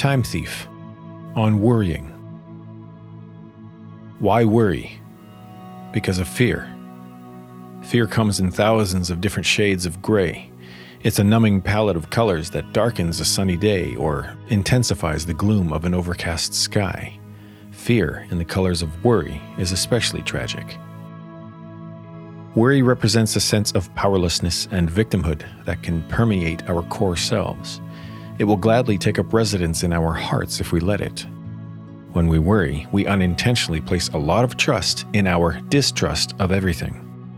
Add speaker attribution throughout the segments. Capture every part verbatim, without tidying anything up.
Speaker 1: Time Thief on worrying. Why worry? Because of fear. Fear comes in thousands of different shades of gray. It's a numbing palette of colors that darkens a sunny day or intensifies the gloom of an overcast sky. Fear in the colors of worry is especially tragic. Worry represents a sense of powerlessness and victimhood that can permeate our core selves. It will gladly take up residence in our hearts if we let it. When we worry, we unintentionally place a lot of trust in our distrust of everything.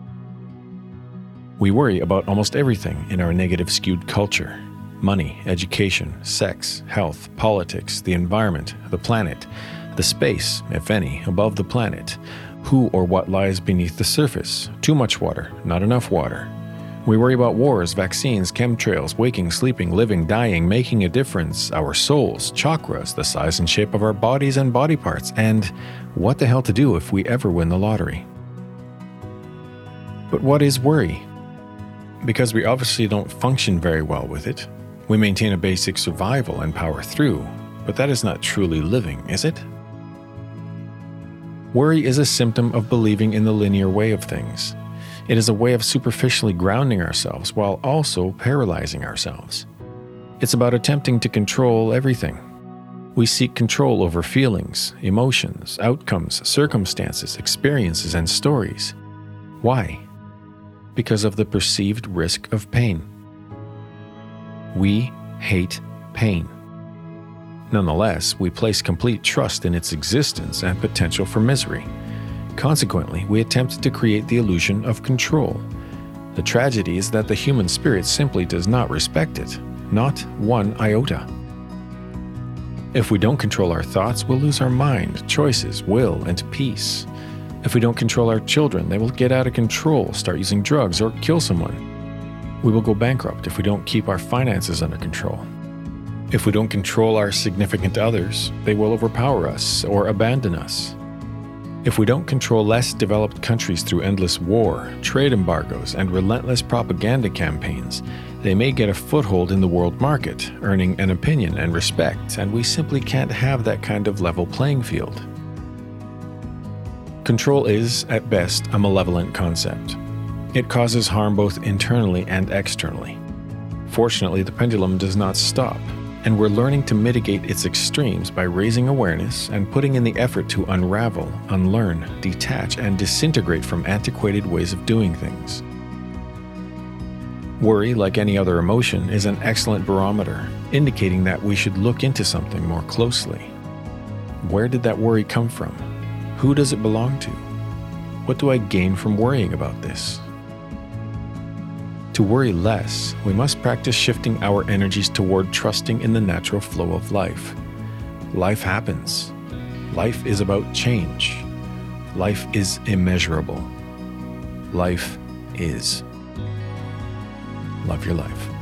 Speaker 1: We worry about almost everything in our negative-skewed culture: money, education, sex, health, politics, the environment, the planet, the space, if any, above the planet, who or what lies beneath the surface, too much water, not enough water. We worry about wars, vaccines, chemtrails, waking, sleeping, living, dying, making a difference, our souls, chakras, the size and shape of our bodies and body parts, and what the hell to do if we ever win the lottery. But what is worry? Because we obviously don't function very well with it. We maintain a basic survival and power through, but that is not truly living, is it? Worry is a symptom of believing in the linear way of things. It is a way of superficially grounding ourselves while also paralyzing ourselves. It's about attempting to control everything. We seek control over feelings, emotions, outcomes, circumstances, experiences, and stories. Why? Because of the perceived risk of pain. We hate pain. Nonetheless, we place complete trust in its existence and potential for misery. Consequently, we attempt to create the illusion of control. The tragedy is that the human spirit simply does not respect it, not one iota. If we don't control our thoughts, we'll lose our mind, choices, will, and peace. If we don't control our children, they will get out of control, start using drugs, or kill someone. We will go bankrupt if we don't keep our finances under control. If we don't control our significant others, they will overpower us or abandon us. If we don't control less developed countries through endless war, trade embargoes, and relentless propaganda campaigns, they may get a foothold in the world market, earning an opinion and respect, and we simply can't have that kind of level playing field. Control is, at best, a malevolent concept. It causes harm both internally and externally. Fortunately, the pendulum does not stop, and we're learning to mitigate its extremes by raising awareness and putting in the effort to unravel, unlearn, detach, and disintegrate from antiquated ways of doing things. Worry, like any other emotion, is an excellent barometer, indicating that we should look into something more closely. Where did that worry come from? Who does it belong to? What do I gain from worrying about this? To worry less, we must practice shifting our energies toward trusting in the natural flow of life. Life happens. Life is about change. Life is immeasurable. Life is. Love your life.